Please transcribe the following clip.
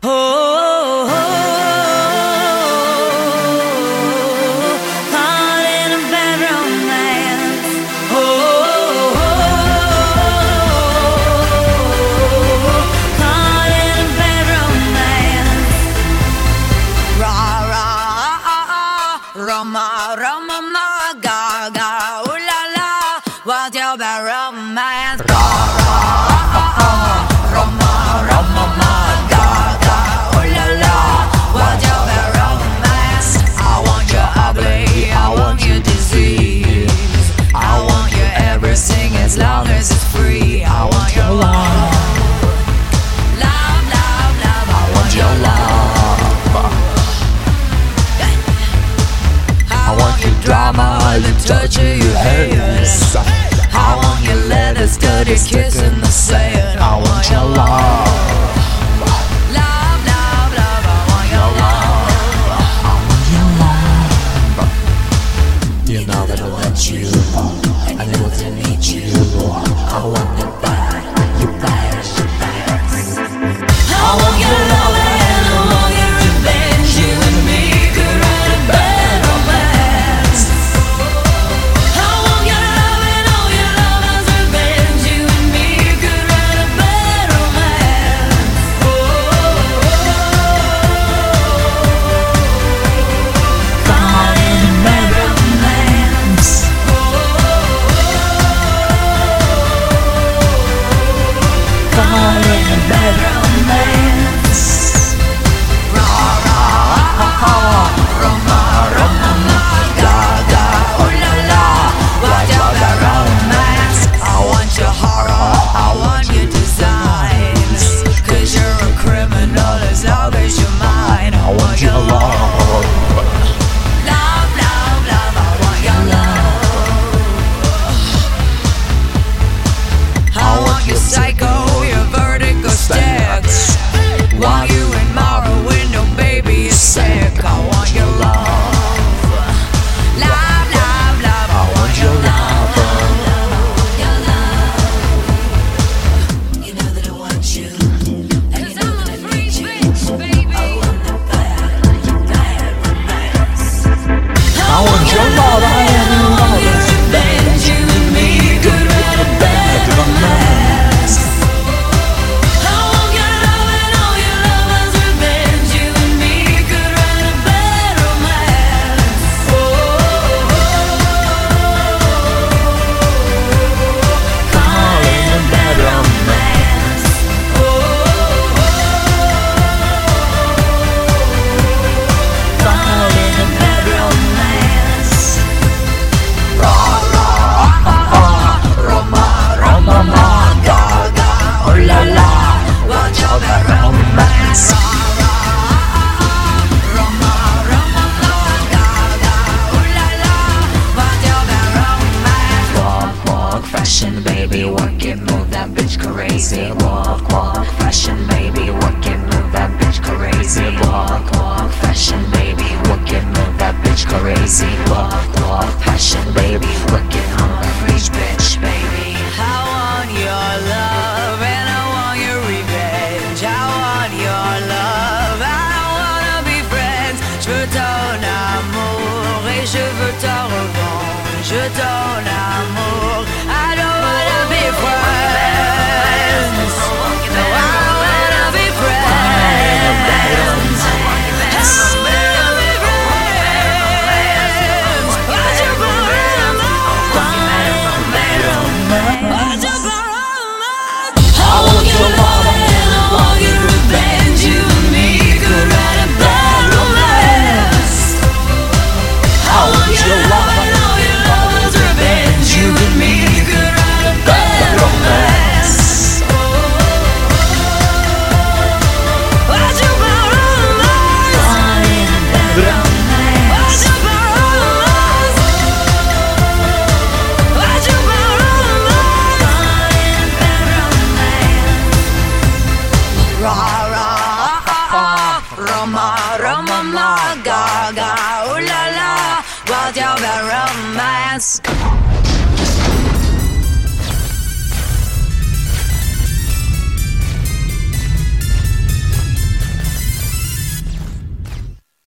Oh, caught in a bad romance. Oh, caught in a bad romance. Ra ra, Roma, Roma, ma, ga ga, ooh la la. What's your bad romance? Ra ra, Roma, Roma, ma. As long as it's free, I want your love. Love, love, love, I want your love. I want your drama, the touch of your hands. I want your letters, dirty kiss in the sand. I want your love. Love, love, love, I want your love. I want your love. You know that I want you. I never to meet you. I want it back. You bad, you bad. I want your love and I want your revenge. You and me could write a bad romance. I want your love and all your love's revenge. You and me could write a bad romance. Caught in a bad romance. Caught in a bad romance. Ra ra, Roma, Roma, ma, ga ga, ooh la la. What's your bad romance? I want your horror, I want your designs. 'Cause you're a criminal as long as you're mine. I want your love. Love, love, love, I want your love. I want your psycho, your vertigo stacks. While you in my window, baby, you're sick. I want your love. Love, love, love, I want your love. Your love. You know that I want you. And you know that I need you. I want the bad, bad romance. I want your love, I am your love. You and me could write a bad romance. I want your love and all your love's revenge. You and me could write a bad romance. Caught in a bad romance. Caught in a bad romance. Ra ra, Roma, Roma, ma, ga ga, ooh la la. What's your bad romance? Ra ra, Roma, Roma, ma, ga ga, ooh la la. What's your bad romance? Walk, walk, fashion, baby, work it, move that bitch crazy. Walk, walk, fashion, baby, work it, move that bitch crazy. Walk, walk, fashion, baby, work it, move that bitch crazy. Walk, walk, fashion, baby, work it on a rich bitch, baby. I want your love and I want your revenge. I want your love, I wanna be friends. Je veux ton amour et je veux ta revanche. Ton amour, I don't wanna be friends. No, I wanna be friends. I wanna be friends. What's your bad romance? What's your bad romance? I want your love and I want your revenge. You and me could write a bad romance. I want your love and all your love's revenge. You and me could write a bad romance. What's your bad romance? Caught in a bad romance. What's your bad romance? What's your bad romance? Caught in a bad romance. Ra ra, Roma, Roma, ma, ga ga, ooh la la. What's your bad romance?